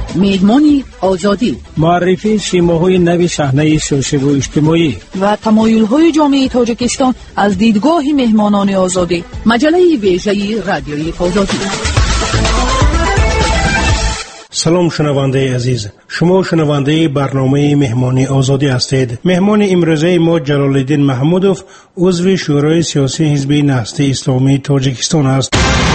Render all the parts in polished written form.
مهمان آزادی، معرفی شیماهای نوی صحنه سیاسی و اجتماعی و تمایل‌های جامعه تاجیکستان از دیدگاه مهمانان آزادی. مجله ویژه رادیوی آزادی. سلام شنونده عزیز، شما شنونده برنامه مهمانی آزادی هستید. مهمان امروزه ما جلال الدین محمودوف، عضو شورای سیاسی حزب نهضت اسلامی تاجیکستان است.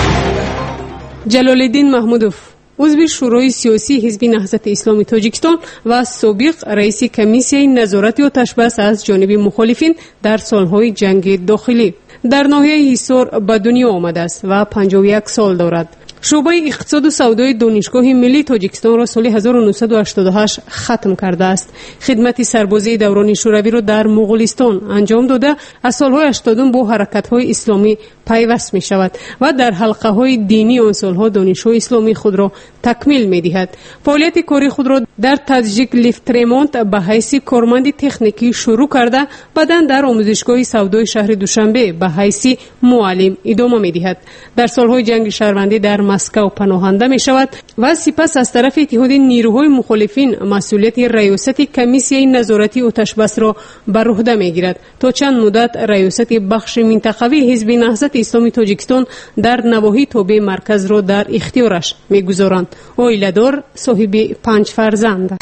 جلال الدین محمودوف، عضو شورای سیاسی حزب نهضت اسلامی تاجیکستان و سابق رئیس کمیسیه نظارت آتش‌بس از جانب مخالفین در سالهای جنگ داخلی، در ناحیه حصار به دنیا آمده است و 51 سال دارد. شعبه اقتصاد و سودای دانشگاه ملی تاجیکستان را سال 1988 ختم کرده است. خدمت سربازی دوران شوروی را در مغولستان انجام داده، از سالهای 80 با حرکت‌های اسلامی پیوست می شود و در حلقه‌های دینی آن سالها دانشگاه اسلامی خود را تکمیل می دهد. فعالیت کاری خود را در تاجیک لیفترمونت به حیث کارمند تکنیکی شروع کرده، بعداً در آموزشگاه سودای شهر دوشنبه به حیث معلم ادامه می دهد. در سالهای جنگ شهروندی در مسکو پناهنده می شود و سپس از طرف اتحاد نیروهای مخالفین مسئولیت ریاست کمیسیه نظارتی آتش‌بس را بر عهده می گیرد تا چند مدت ریاست بخش منطقوی حزب نهضت اسلامی تاجیکستان در نواحی تابع مرکز را در اختیارش می گذارند. عائله‌دار، صاحب 5 فرزند.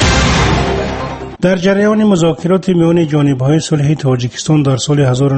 در جریان مذاکرات میان جانب‌های صلح تاجیکستان در سال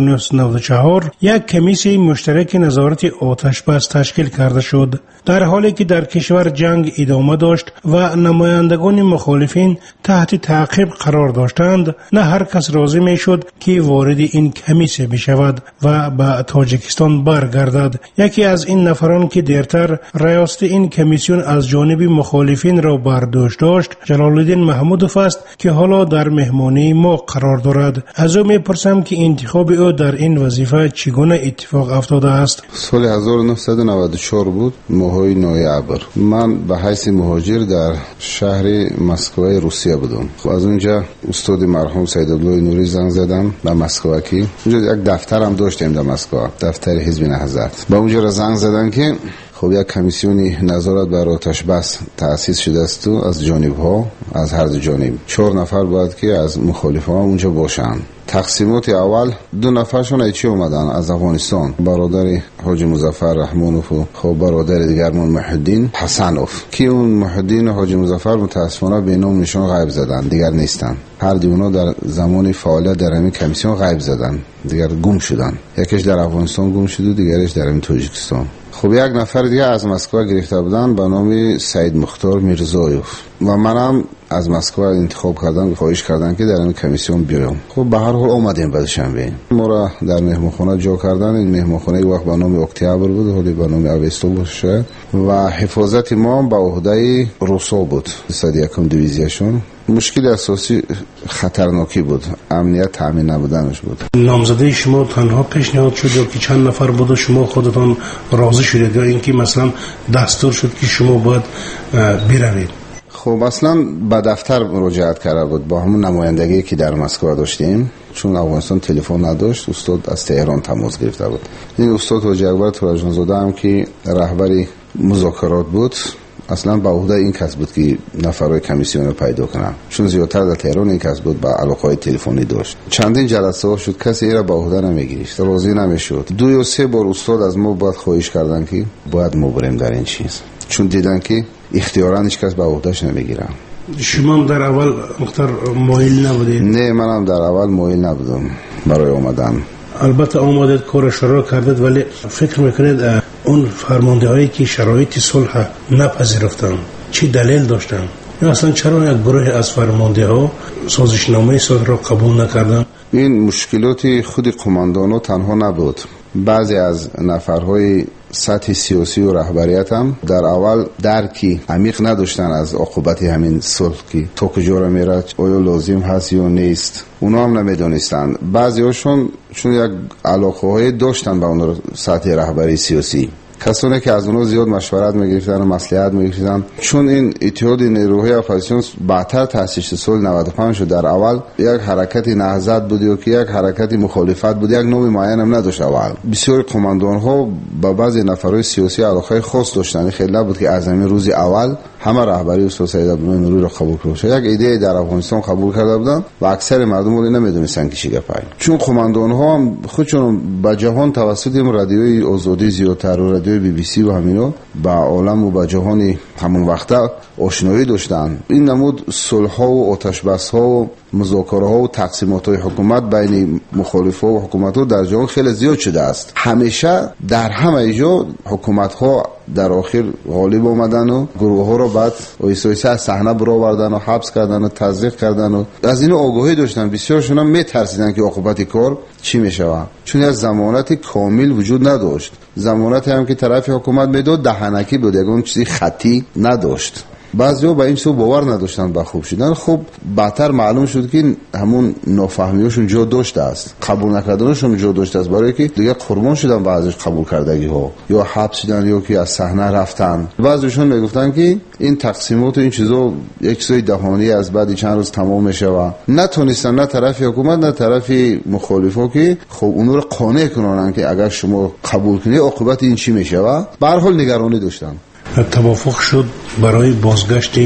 1994 یک کمیسیه مشترک نظارت آتش‌بس تشکیل کرده شد. در حالی که در کشور جنگ ادامه داشت و نمایندگان مخالفین تحت تعقیب قرار داشتند، نه هر کس راضی میشد که وارد این کمیسیه بشود و به تاجیکستان برگردد. یکی از این نفران که دیرتر ریاست این کمیسیون از جانب مخالفین را بر دوش داشت، جلال الدین محمودوف است که حالا در مهمانی ما قرار دارد. از او میپرسم که انتخاب او در این وظیفه چگونه اتفاق افتاده است. سال 1994 بود، ماهای نوامبر. من به حیث مهاجر در شهر مسکو روسیه بودم. از اونجا استاد مرحوم سید عبدالله نوری زنگ زدم به مسکو که اونجا یک دفتر هم داشتیم در مسکو، دفتر حزب نهضت. با اونجا زنگ زدن که خب یک کمیسیونی نظارت بر آتش‌بس تأسیس شده است و از جانب‌ها، از هر دو جانب 4 نفر باید که از مخالفان اونجا باشند. تقسیمات اول 2 نفرشون ایچی اومدن از افغانستان، برادر حاجی مظفر رحمانوف و خب برادر دیگر محمدالدین حسنوف، که اون محمدالدین و حاجی مظفر متاسفانه به نام نشان غیب زدن، دیگر نیستن. هر دونا در زمان فعالیت در همین کمیسیون غیب زدن، دیگر گم شدن. یکیش در افغانستان گم شد و دیگرش در همین تاجیکستان. خب یک نفر دیگه از مسکو گرفته بودن به نام سید مختار میرزایوف و منم از مسکو انتخاب کردم، خواهش کردن که در این کمیسیون بیایم. خب به هر حال اومدیم بعد شنبه. ما را در مهمانخانه جا کردن. این مهمانخانه وقت به نام اکتبر بود، حالی به نام اوستو باشه و حفاظت ما به عهده روسا بود، 101 دیویزیشون. مشکل اساسی خطرناکی بود، امنیت تامین نبودنش بود. نامزدی شما تنها پیشنهاد شد یا که چند نفر بود و شما خودتان راضی شدید یا اینکه مثلا دستور شد که شما باید بروید؟ خب اصلا به دفتر مراجعت کرده بود با همون نمایندگی که در مسکو داشتیم، چون افغانستان تلفن نداشت. استاد از تهران تماس گرفته بود. این استاد حاجی اکبر تورجان زاده هم که رهبر مذاکرات بود، اصلا به عهده این کس بود که نفرای کمیسیون رو پیدا کنن، چون زیادتر در تهران این کس بود، با علاقه‌های تلفنی داشت. چندین جلسه ها شد، کسی را به عهده نمیگیرید، راضی نمیشد. 2 یا 3 بار استاد از ما باید خواهش کردن که باید ما بریم در این چیز، چون دیدن که اختیارا هیچ کس به عهدهش نمیگیره. شما در اول مختار مایل نبودید؟ نه، منم در اول مایل نبودم برای اومدن. البته آمدید کار شروع کردید، ولی فکر میکنید اون فرمانده هایی که شرایط صلح نپذیرفتن چی دلیل داشتن؟ یا اصلا چرا یک گروه از فرمانده ها سازشنامه صلح را قبول نکردن؟ این مشکلات خود قماندانو تنها نبود، بعضی از نفرهای سطح سیاسی و رهبریت هم در اول درکی عمیق نداشتن از عاقبت همین صلح که تا کجا را میره، آیا لازم هست یا نیست، اونا هم نمیدونستن. بعضی هاشون چون یک علاقه های داشتن به اون سطح رهبری سیاسی، کسانی که از اونها زیاد مشورت میگرفتن و مصلحت میگرفتن، چون این اتحاد نیروهای اپوزیسیون بعدتر تأسیس صلح 95 شد. در اول یک حرکت نهضت بود یا که یک حرکت مخالفت بود، یک نوع معین هم نداشت. اول بسیار قماندان ها با بعضی نفرهای سیاسی علاقه خاص داشتن، خیلی نبود که از همین روز اول همه رهبری استاد سید عبدالله نوری رو قبول کرد. یک ایده در افغانستان قبول کرده بودن و اکثر مردم ولی نمیدونستن که چی گپه، چون قماندان ها هم خودشون به جهان توسط رادیوی آزادی زیادتر و رادیوی بی بی سی و همینو با عالم و با جهان همون وقتا آشنایی داشتن. این نمود صلح ها و آتش بس ها و مذاکره ها و تقسیمات های حکومت بین مخالفا و حکومت ها در جهان خیلی زیاد شده است. همیشه در همه جا حکومت ها در آخر غالب آمدن و گروه ها رو بعد ایسا از صحنه برآوردن و حبس کردن و تضییق کردن و از این آگاهی داشتن. بسیارشون هم میترسیدن که عاقبت کار چی میشه، چون از ضمانت کامل وجود نداشت. ضمانت هم که طرف حکومت میداد دهنکی بود، یگان چیزی خطی نداشت. بعضی‌ها با این سو باور نداشتن با خوب شدن. خب بعدتر معلوم شد که همون نافهمیشون جا داشته است، قبول نکردنشون جا داشته است، برای که دیگه قربان شدن بعضیش قبول کردگی ها یا حبس شدن یا که از صحنه رفتن. بعضیشون میگفتن که این تقسیمات و این چیزا یک چیزای دهانی از بعد چند روز تمام میشه و نتونستن نه طرف حکومت نه طرف مخالفا که خب اون رو قانع کنن که اگر شما قبول کنید عاقبت این چی میشه و به هر حال نگرانی داشتن. توافق شد برای بازگشت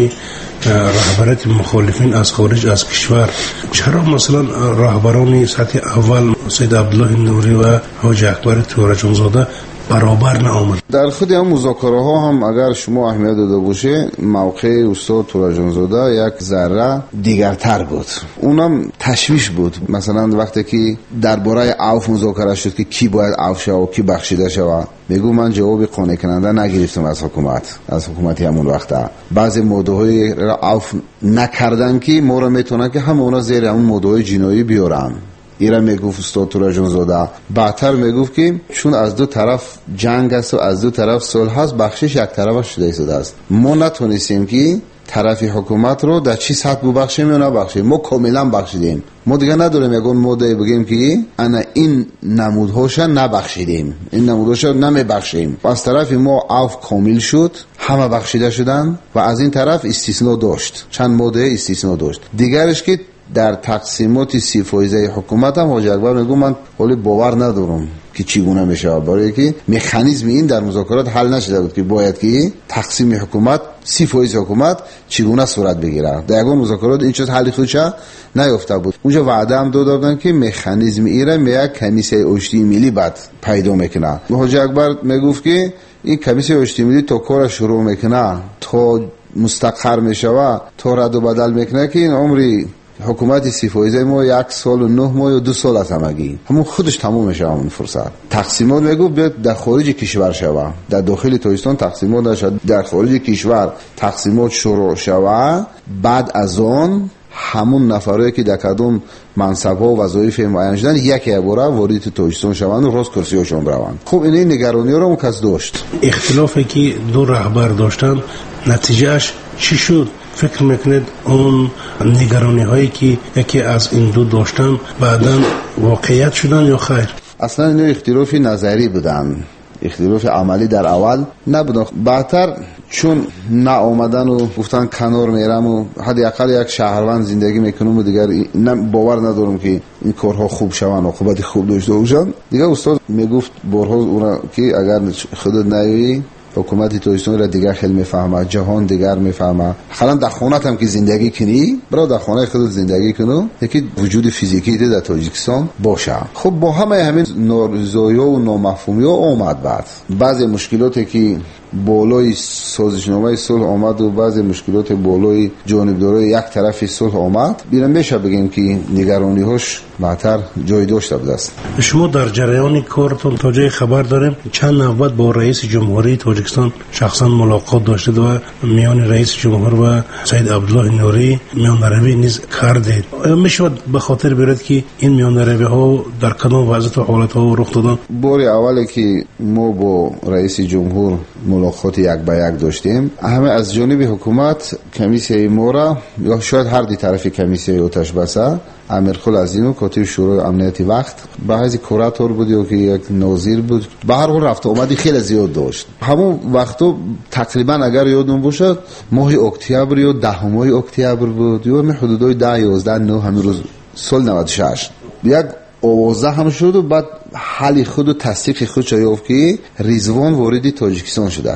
رهبریت مخالفین از خارج از کشور. چرا مثلا رهبران سطح اول سید عبدالله نوری و حاج اکبر تورجان زاده برابر نآمد؟ در خود هم مذاکره ها هم اگر شما اهمیت داده باشه، موقع استاد تورجان زاده یک ذره دیگرتر بود، اونم تشویش بود. مثلا وقتی که درباره عفو مذاکره شد که کی باید عفو شه و کی بخشیده شه، میگو من جواب قانع کننده نگرفتم از حکومتی همون وقته. بعضی موضوعی را عفو نکردن که ما را میتونن که همه اونا زیر همون موضوع جنایی بیارن. ایرا میگفت استاد تورجان زاده. بعدتر میگفت که چون از دو طرف جنگ است و از دو طرف صلح است، بخشش یک طرف شده است. ما نتونستیم که طرف حکومت رو در چی سطح ببخشیم یا نبخشیم. ما کاملا بخشیدیم. ما دیگه نداریم یگون موضوعی بگیم که انا این نمودهاش نبخشیدیم، این نمودهاش نمیبخشیم. از طرف ما عفو کامل شد، همه بخشیده شدن و از این طرف استثناء داشت، چند موضوع استثناء داشت. دیگرش که در تقسیمات 30% حکومت هم حاج اکبر میگه من حالی باور ندارم که چگونه میشه، برای که مکانیزم این در مذاکرات حل نشده بود که باید که تقسیم حکومت 30% حکومت چگونه صورت بگیره. در اون مذاکرات این چیز حل خودش نیافته بود. اونجا وعده هم دادن که مکانیزم ایران یک کمیسیون اشتی ملی بعد پیدا میکنه. حاج اکبر میگفت که این کمیسیون اشتی ملی تا کار شروع میکنه تا مستقر میشه تا رد و بدل میکنه که این عمری حکومت 30% ما 1 سال و 9 ماه و 2 سال است همگی همون خودش تموم میشه. همون فرصت تقسیمات میگو بیاد در خارج کشور شوه، در داخل تویستان تقسیمات نشد، در خارج کشور تقسیمات شروع شوه. بعد از آن همون نفرایی که در کدوم منصب‌ها و وظایف معین شدن یکی باره وارد تویستان شوند و راست کرسی‌هاشون بروند. خب این نگرانی رو کس داشت. اختلافی که دو رهبر داشتن نتیجهش چی شد؟ فکر میکنید اون نگرانی هایی که یکی از این دو داشتن بعداً واقعیت شدن یا خیر؟ اصلا این اختلاف نظری بودن، اختلاف عملی در اول نبودن. بعدتر چون نه آمدن و گفتن کنار میرم و حداقل یک شهروند زندگی میکنم و دیگر باور ندارم که این کارها خوب شوند و خوبت خوب داشته باشن. دیگه استاد میگفت بارها اونا که اگر خودت نیایی حکومت تویستان را دیگر خیلی میفهمه، جهان دیگر میفهمه. حالا در خانت هم که زندگی کنی، برای در خانه خودت زندگی کنو، یکی وجود فیزیکی در تاجیکستان باشه. خب با همین نارضایی و نامفهومی ها آمد. بعد بعضی مشکلاتی که بالای سازشنامه صلح آمد و بعضی مشکلات بالای جانبداری یک طرف صلح آمد، بیرون میشه بگیم که نگرانی هاش بهتر جای داشته بود است. شما در جریان کارتون تا جای خبر داریم چند نوبت با رئیس جمهوری تاجیکستان شخصا ملاقات داشتید و میان رئیس جمهور و سید عبدالله نوری میان روی نیز کردید. میشود به خاطر بیارید که این میان روی ها در کدام وضعیت و حالت ها رخ دادن؟ بار اولی که ما با رئیس جمهور ملاقات یک به یک داشتیم، همه از جانب حکومت کمیسیون مورا یا شاید هر دی طرف کمیسیون آتش بسه امیرخل عزیزو کاتب شورای امنیتی وقت به حیث کوراتور بود یا که یک ناظر بود، به هر حال رفت آمدی خیلی زیاد داشت. همون وقتو تقریبا اگر یادم باشد ماه اکتبر یا 10 ماه اکتبر بود یا می حدودای 10 11 9 همین روز سال 96 یک آوازه هم شد و بعد حال خود و تصدیق خود یافت که رضوان وارد تاجیکستان شده است.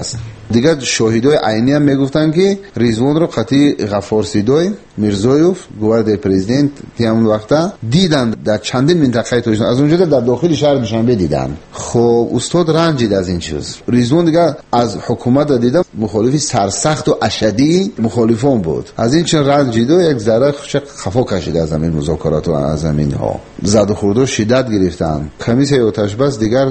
دیگه شاهدای عینی هم میگفتن که رضوان رو قطعی غفارسیدوی میرزایوف گوارد پرزیدنت همون وقتا دیدن در چندین منطقه تاجیکستان، از اونجا در داخل شهر دوشنبه دیدن. خب استاد رنجید از این چیز. رضوان دیگه از حکومت دیدم مخالفی سرسخت و اشدی مخالفان بود، از این چون رنجید و یک ذره خفا کشید از همین مذاکرات و از همین ها زد و خورد و شدت گرفتن. کمیسیون آتش بس دیگر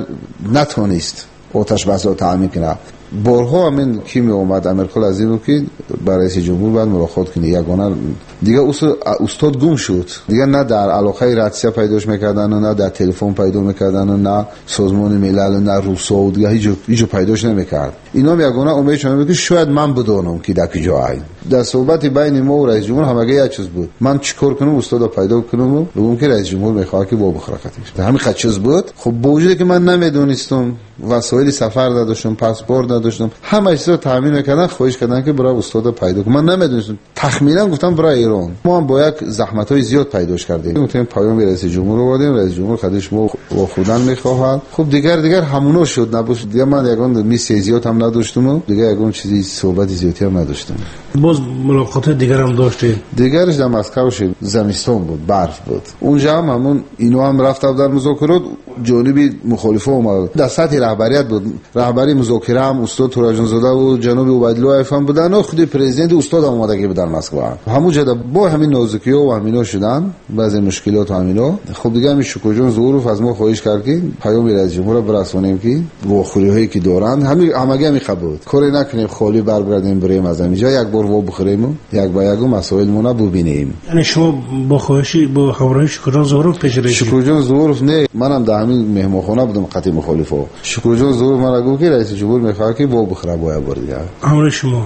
نتونست آتش بس رو تامین کنه. بارها همین کی می اومد امرخال از این بود که برای رئیس جمهور باید ملاقات کنه، یگانه دیگه استاد گم شد دیگه، نه در علاقه رادسیا پیداش میکردن و نه در تلفن پیدا میکردن و نه سازمان ملل و نه روسا و دیگه هیچ پیداش نمیکرد. اینا یگانه امیدشون بود که شاید من بدونم که در کجای. در صحبت بین ما و رئیس جمهور همگی یک چیز بود، من چیکار کنم استاد پیدا کنم و بگم که رئیس جمهور میخواد که با بخرقتش، همین خط چیز بود. خب با وجودی که من نمیدونستم وسایل سفر نداشتم، پاسپورت نداشتم، همه چیزو تامین میکردن، خواهش کردن که برای استاد پیدا کنم. من نمیدونستم، تخمینا گفتم برای ایران. ما هم با یک زحمت‌های زیاد پیداش کردیم. گفتیم پیام رئیس جمهور رو دادیم، رئیس جمهور خودش ما با خودن میخواهد. خب دیگر همونو شد، نبود دیگه. من یگان میسی زیاد هم نداشتم و دیگه یگان چیزی صحبت زیادی هم نداشتم. باز ملاقات دیگر هم داشتید؟ دیگرش در مسکو شد، زمستان بود، برف بود. اونجا هم همون اینو هم رفتم در مذاکرات، جانبی مخالفه اومد. در سطح رهبریت بود، رهبری مذاکره هم استاد تورجان زاده و جناب عبیدالله افهم بودن و خود پرزیدنت استاد هم اومده که در مسکو. همونجا با همین نازکی‌ها و همینا شدن، بعضی مشکلات و همینا. خب دیگه همین شکوجان ظروف از ما خواهش کرد که پیام رئیس جمهور برسونیم که واخوری‌هایی که دارن همگی خبود کاری نکنیم، خالی برگردیم بریم از اینجا، یک بار و بخوریم یک با یک مسائل مون ببینیم. یعنی شما با خواهشی با همراهی شکوجان ظروف پیش رسید؟ شکوجان ظروف نه، منم در همین مهمانخانه بودم قطعی مخالفه. شکوجان ظروف من گفت که رئیس جمهور میخواد که با بخوره با یک بار دیگه. همراه شما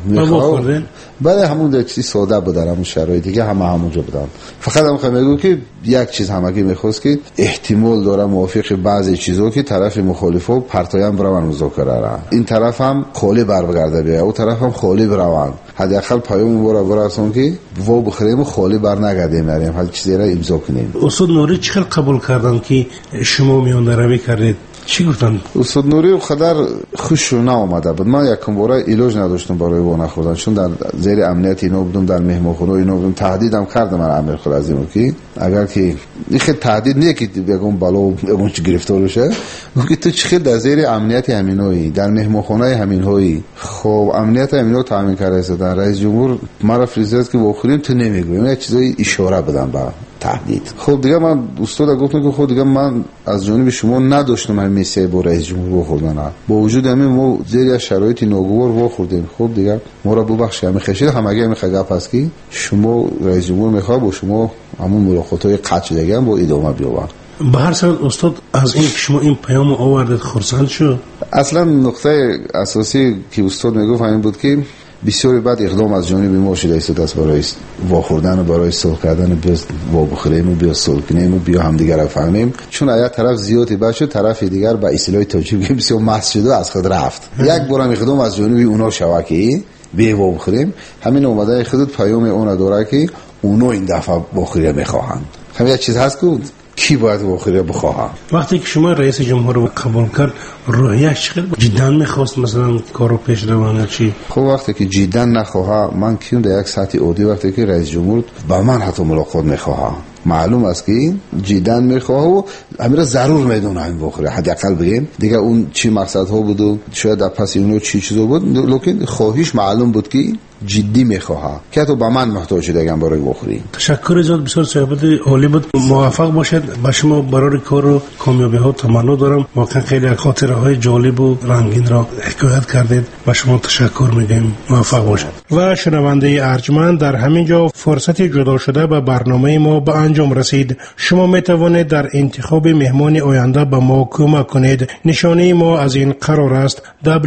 میخواد بعد همون چیزی ساده بود، در همون شرایطی که همونجا بودن. فقط هم میگم که یک چیز همگی میخواست که احتمال داره موافق بعضی چیزا که طرف مخالفه پرتایم برون مذاکره را، این طرف هم خالی برگرده بیا، اون طرف هم خالی برون، حداقل پیام برسون که و بخریم و خالی برنگردیم، نریم هر چیزی را امضا کنیم. استاد نوری چقدر قبول کردن که شما میان روی کردید؟ چی گفتن؟ استاد نوری خدر خوش ناآمده بود. من یکم باره ایلاج نداشتم برای وانه خوردن، چون در زیر امنیت اینا بودم، در مهمانخانه اینا بودم. تهدیدم کردم من امیرخال از اینو که اگر که این خیلی تهدید نه که بگم بالا بگم چه گرفتار بشه، که تو چه در زیر امنیت همینایی، در مهمانخانه همینایی. خب امنیت همینا تامین کرده در رئیس جمهور مرا فریزد که بخوریم تو نمیگویم، یک چیزای اشاره بدن با تهدید. خب دیگه من استاد گفتم که خود دیگه من از جانب شما نداشتم همین میسه با رئیس جمهور بخوردن، با وجود همین ما زیر شرایط ناگوار بخوردیم. خب دیگه ما را ببخشید، همین خشید همگی همین گپ است که شما رئیس جمهور میخواد با شما همون ملاقات‌های قطع دیگه با ادامه بیاورد. به هر صورت استاد از این که شما این پیام آوردید خرسند شد؟ اصلا نقطه اساسی که استاد میگفت همین بود که بسیاری بعد اقدام از جانب ما شده است برای واخوردن و برای صلح کردن، بیا وا بخوریم و بیا صلح کنیم و بیا همدیگر را فهمیم. چون اگه طرف زیادی باشه طرف دیگر به اصطلاح تاجیک بسیار مست شده از خود رفت. یک بار اقدام از جانب اونا شوه که بیا وا بخوریم، همین اومده خودت پیام اونا داره که اونا این دفعه واخوری میخواهند. همین یک چیز هست که کی باید واخوری بخواه. وقتی که شما رئیس جمهور رو قبول کرد روحیش چقدر جدا میخواست مثلا کارو پیش روانه چی؟ خب وقتی که جدا نخواه، من کیم در یک ساعت عادی وقتی که رئیس جمهور با من حتی ملاقات میخواه، معلوم است که جدا میخواه و امیر ضرور میدونه این واخوری، حداقل بگیم دیگه اون چی مقصد ها بود و شاید در پس اونو چی چیزا بود، لیکن خواهش معلوم بود که جدی میخواه که تو با من محتاج شده برای واخوری. تشکر زیاد، بسیار صحبت عالی بود. موفق باشید. با شما برای کار و کامیابی ها تمنا دارم. واقعا خیلی خاطره های جالب و رنگین را حکایت کردید. با شما تشکر میگم. موفق باشید. و شنونده ارجمند، در همین جا فرصت جدا شده به برنامه ما به انجام رسید. شما میتوانید در انتخاب مهمان آینده به ما کمک کنید. نشانه ما از این قرار است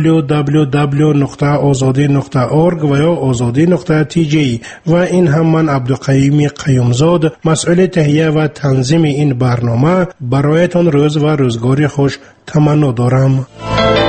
www.azadi.org و یا azadi.tj. و این هم من عبدالقیوم قیومزاد، مسئول تهیه و تنظیم این برنامه، برایتان روز و روزگاری خوش تمنا دارم.